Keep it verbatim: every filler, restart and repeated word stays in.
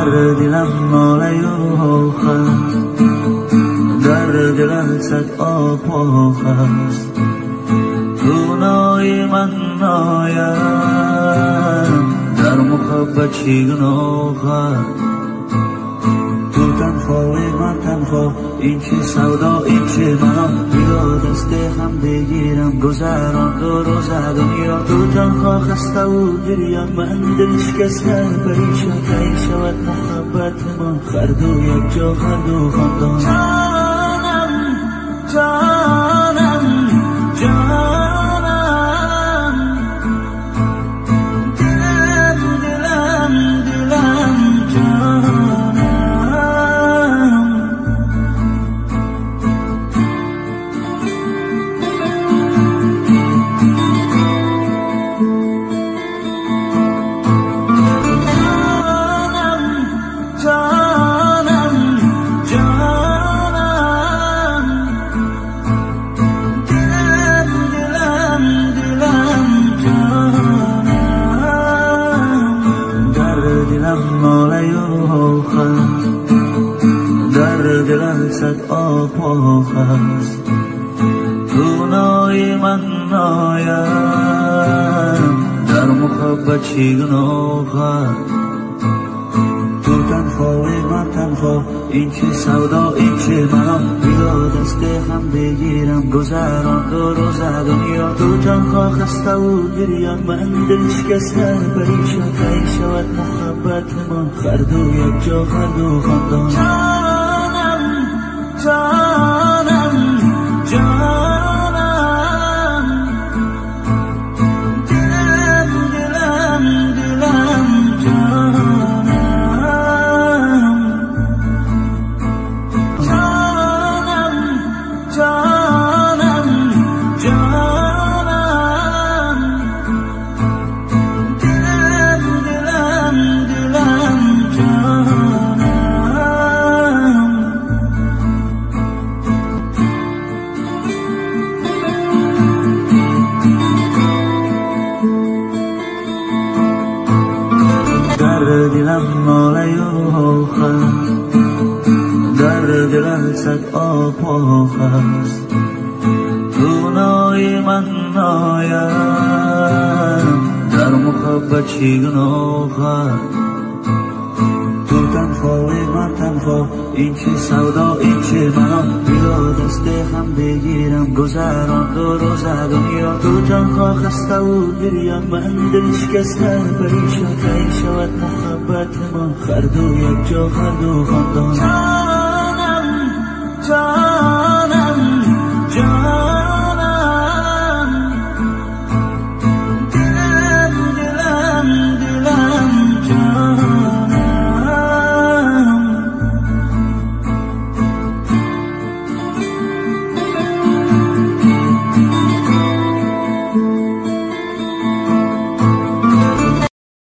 در دلم ناله آخر، در دلم صد آه است. تو نای من نایم، در محبت چی گناه؟ تو تنها و من تنها، این چه سودا این چه منام. بیا دست هم بگیرم گذران دو روزه دنیا. تو تنها خسته و گریان، من دل شکسته پریشان. کی شود محبت ما هر دو یک جا هر دو خاندان. جانم جانم جانم، دلم دلم دلم جانم. ناله آخر، در دلم صد آه است. تو نای من نایم، در محبت چی گناه؟ تو تنها و من تنها، این چه سودا این چه منام. بیا دست هم بگیرم گذران دو روزه دنیا. تو تنها خسته و گریان، من دل شکسته پریشان. کی شود محبت ما هر دو یک جا هر دو خاندان. جانم جانم جانم، دلم دلم دلم جانم. جانم جانم جانم، دلم دلم دلم جانم. در دلم ناله آخر، در دلم صد آه است. تو نای من نایم، در محبت چی گناه؟ تو تنها و من تنها، این چه سودا این چه منام. بیا دست هم بگیرم گذران دو روزه دنیا. تو تنها خسته و گریان، من دل شکسته پریشان. کی شود محبت ما هر دو یک جا هر دو خاندان.